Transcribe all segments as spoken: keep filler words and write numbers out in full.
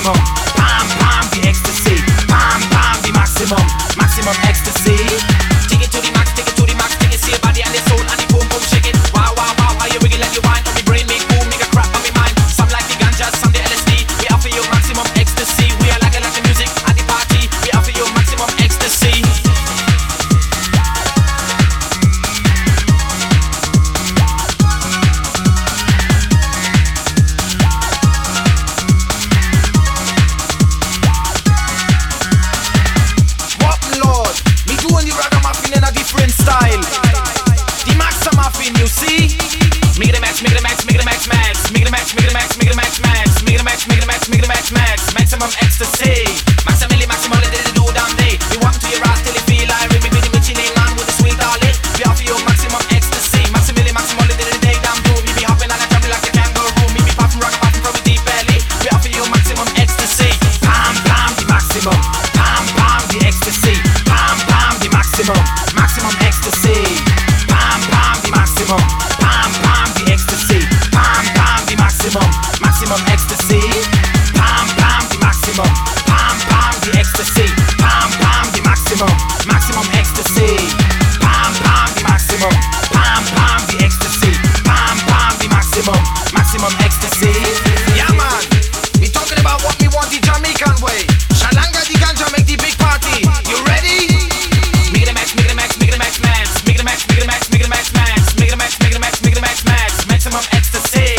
maximum. Pam, pam, the ecstasy. Pam, pam, the maximum. Maximum ecstasy. Take it to the max, take it to the max. Take it, see your body and the soul and the boom, boom, shake it. Wow, wow, wow, how you wiggle and you whine. On me brain make boom, make a crap on me mind. Some like the ganja, some the L S D. We offer you maximum ecstasy. We are like a like the music at the party. We offer you maximum ecstasy. Style. The max I'm offering, you see? Make it a max, make it a max, make it a max, max. Make it a max, make it a max, make it a max, max. Make it a max, make it a max, make it a max, max. Maximum ecstasy. Maximally, maximally, let it do damn day. We walk to your ass till you feel like we be the bitchy name on with the sweet darling. We offer you maximum ecstasy. Maximally, maximally, let it day damn do. We be hopping and a jumping like a kangaroo. Me be popping, rockin', popping from the deep belly. We offer you maximum ecstasy. Pam, pam, the maximum. Pam, pam, the ecstasy. Pam, pam, the maximum. Maximum ecstasy. Pam, pam, the maximum. Pam, pam, the ecstasy. Pam, pam, the maximum. Maximum ecstasy. Pam, pam, the maximum. Pam, pam, the ecstasy. Pam, pam, the maximum. Maximum ecstasy. Pam, pam, the maximum. Pam, pam, the ecstasy. Pam, pam, the maximum. Maximum ecstasy. Yeah, man. We talking about what we want the Jamaican way. Shalanga the ganja make the big party. You ready? Make it a max, make it a max, make it a max, max. Make it a max, make it a max, make it a max, max. Make it a max, make it a max, make it a max, max. Maximum ecstasy.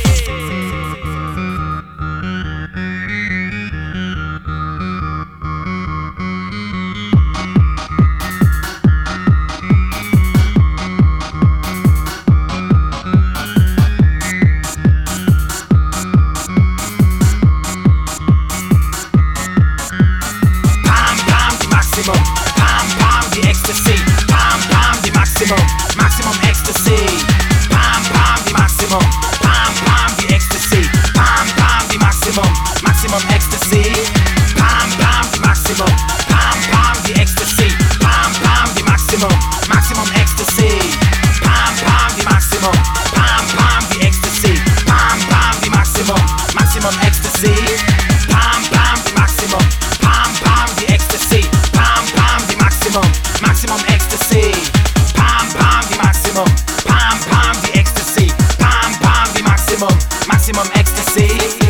Pam, pam, the maximum. Pam, pam, the ecstasy. Pam, pam, the maximum. Maximum ecstasy. Pam, pam, the maximum. Pam, pam, the ecstasy. Pam, pam, the maximum. Maximum ecstasy. Pam, pam, the maximum. Pam, pam, the ecstasy. Pam, pam, the maximum. Maximum ecstasy. Pam, pam, the maximum. Pam, pam, the ecstasy. Pam, pam, the maximum. Maximum ecstasy. Pam, pam, the maximum. Pam, pam, the ecstasy. Pam, pam, the maximum. Maximum ecstasy. Pam, pam, the maximum. Pam, pam, the ecstasy. Pam, pam, the maximum. Maximum ecstasy.